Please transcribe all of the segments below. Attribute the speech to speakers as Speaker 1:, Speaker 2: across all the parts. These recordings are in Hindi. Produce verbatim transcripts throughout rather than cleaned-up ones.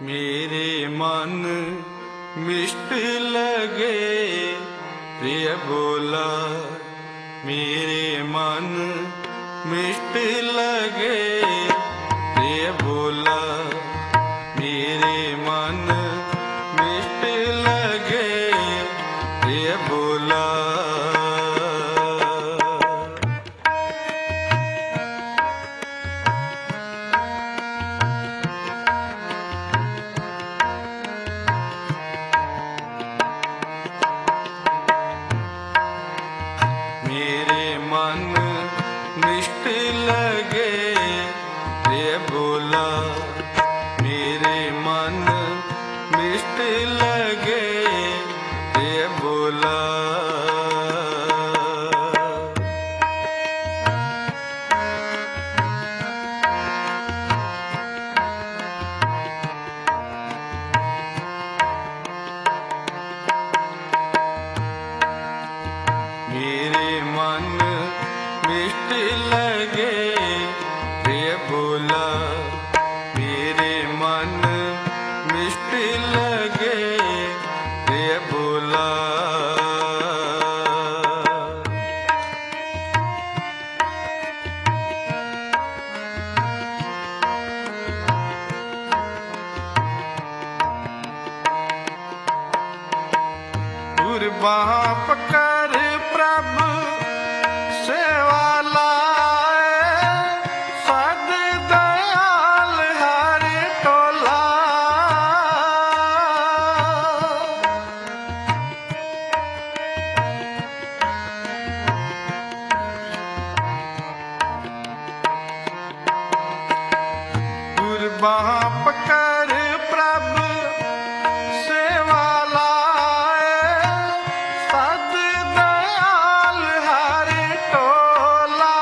Speaker 1: मेरे मन मिष्ट लगे प्रिय बोला। मेरे मन मिष्ट लगे प्रिय बोला। मेरे मन मिष्ट लगे प्रिय बोला। मेरे मन मिष्ट लगे प्रिय बोला। मेरे मन मिष्ट लगे प्रिय बोला। मेरे मन मिष्ट लगे प्रिय बोला। मेरे मन मिष्ट लगे प्रिय बोला। बाँह पकड़ प्रभु सेवा लाए। सद दयाल हर टोला। बाँह पकड़ प्रभु सेवा लाए। सद दयाल हर टोला।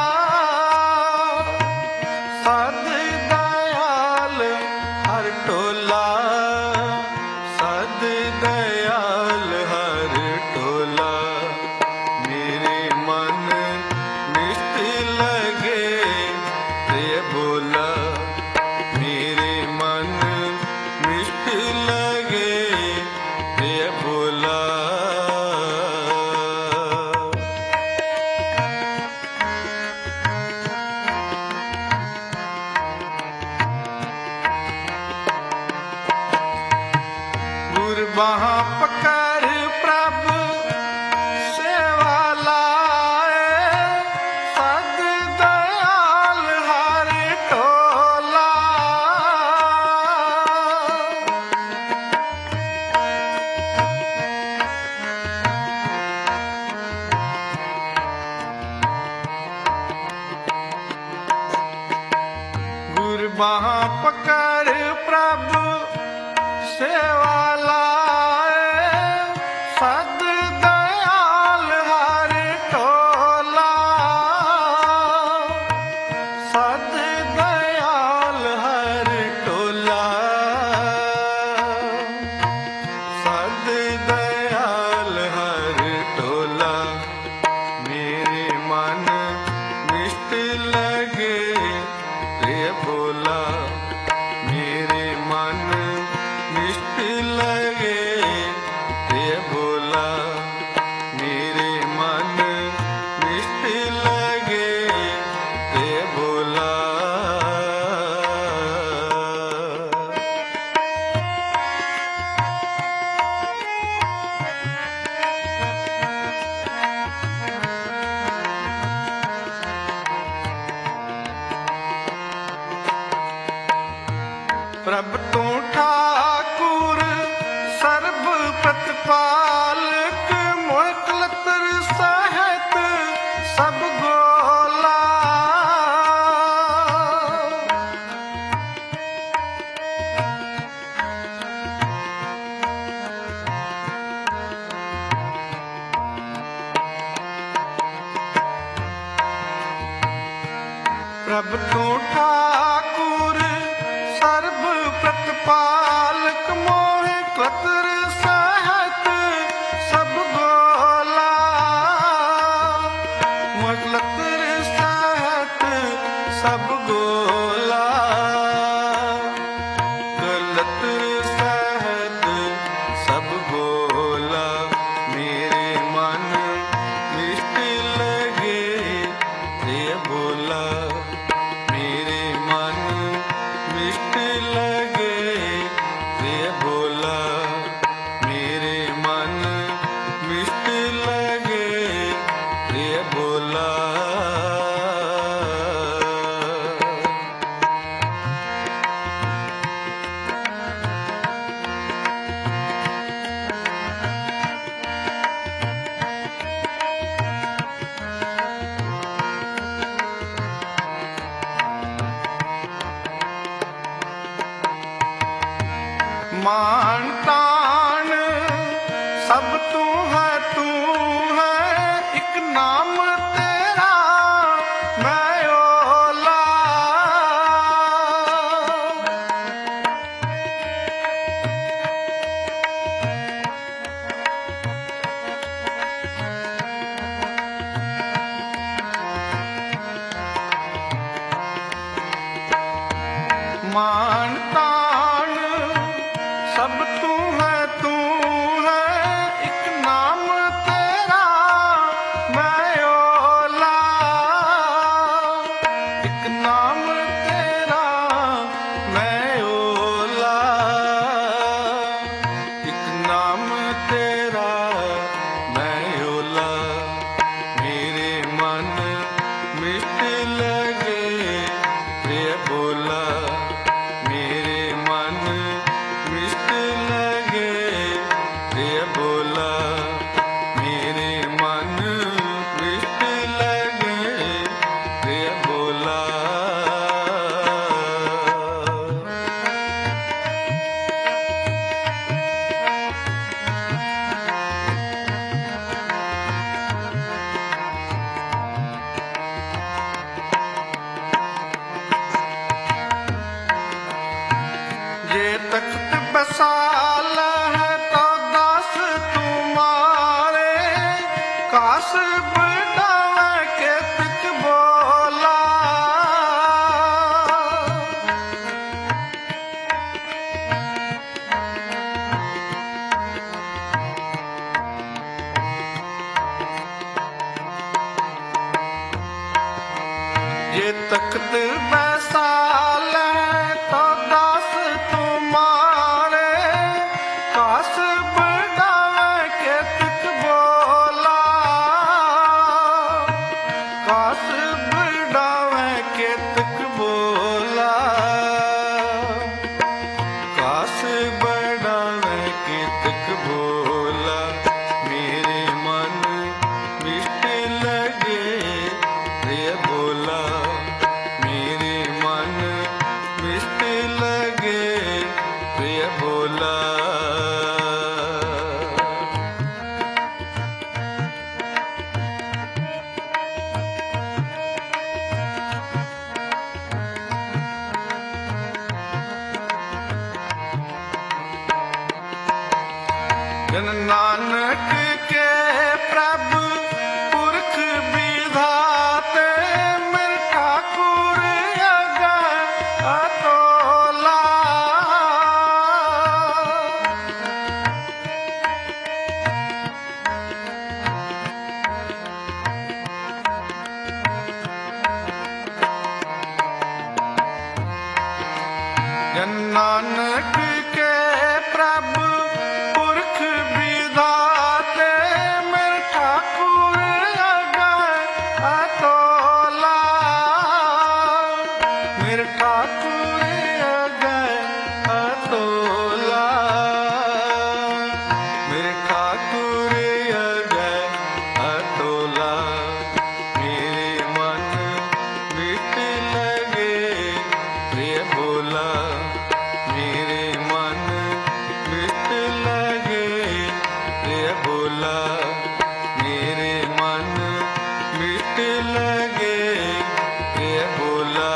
Speaker 1: सद दयाल हर टोला। सद दयाल हर टोला। मेरे मन मिष्ट लगे प्रिय बोला। मेरे मन मिष्ट लगे प्रिय बोला। बाँह पकड़ प्रभु सेवा लाए। सद दयाल हर टोला। बाँह पकड़ प्रभु सेवा लाए। सद दयाल हर टोला। सद दयाल हर टोला। सद दयाल हर टोला। मेरे मन मिष्ट लगे प्रिय बोला। मेरे मन मिष्ट लगे प्रिय बोला। मेरे मन मिष्ट लगे प्रिय बोला। प्रभु तू ठाकुर सर्व प्रतिपालक। मोह कलतर सहित सब गोला। प्रभु तू ठाकुर सर्व प्रतिपालक। मोह कलतर सहित सब गोला। मोह कलतर सहित सब गोला। गलत मान तान सब तू है, तू है एक नाम तेरा मैं ओला। मान तान सब तू है, तू है एक नाम तेरा मैं ओला। एक नाम तेरा मैं ओला, एक नाम तेरा मैं ओला। मेरे मन मिट लगे प्रिय बोला, मेरे मन मिट लगे प्रिय बोला, मेरे मन मिट लगे प्रिय बोला। जे तख्त बसाल है तो दास तुम्हारे, काश बढ़ावे के तिक बोला। जे तख्त बसाल है तो दास तुम्हारे, काश बढ़ावे के तिक बोला। काश बढ़ावे के तिक बोला, काश बढ़ावे के तिक बोला। मेरे मन मिट लगे प्रिय बोला, मेरे मन मिट लगे प्रिय बोला। जन नानक के प्रभु पुरख विधाते, मेरे ठाकुर अगै अतोला। जन नानक के प्रभु पुरख विधाते, मेरे ठाकुर अगै अतोला। मेरे ठाकुर अगै अतोला, मेरे ठाकुर अगै अतोला। मेरे मन मिट लगे प्रिय बोला, मेरे मन मिट लगे प्रिय बोला, मेरे मन मिट लगे प्रिय बोला।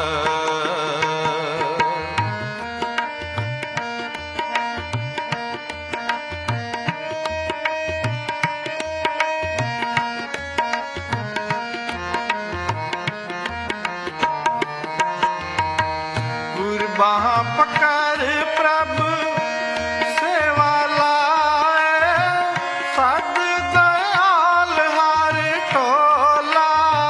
Speaker 1: गुरबाह पकड़ प्रभु सेवा लाए, सद दयाल हर टोला।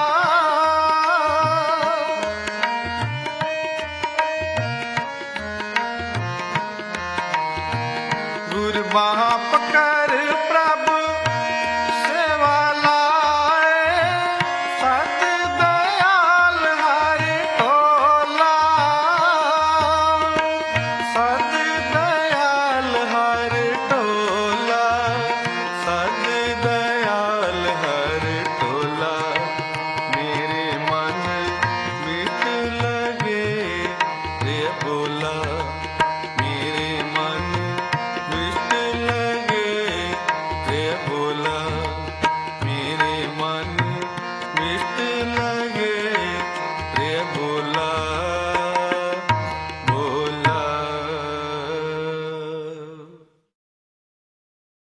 Speaker 1: गुरबाह पकड़ प्रभु सेवा लाए, सद दयाल हर टोला। सद दयाल हर टोला, सद दयाल हर टोला। मेरे मन मिट लगे प्रिय बोला,